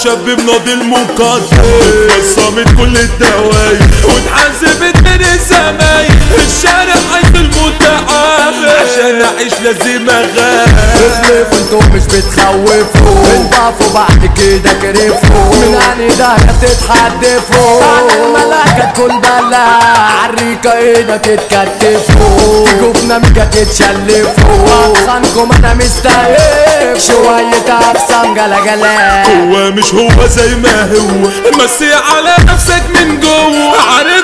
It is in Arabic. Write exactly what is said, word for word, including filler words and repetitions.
شاب مناضل مقدم اتبصمت كل الدوايب واتحزبت من الزمايل الشارع عايز المتعامل عشان اعيش لازم اغامر. اخلفوا انتوا مش بتخوفوا بتضعفوا بعد كده كرفوا من اني ده بتتحدفوا عن الملاكة تكون بلاع عالريكة ايدك تتكتفوا تيجوا في نمجة تتشلفوا احسنكم انا مستهيف شوية اقسام جلا هو مش هو زي ما هو مسي على نفسك من جوه عارف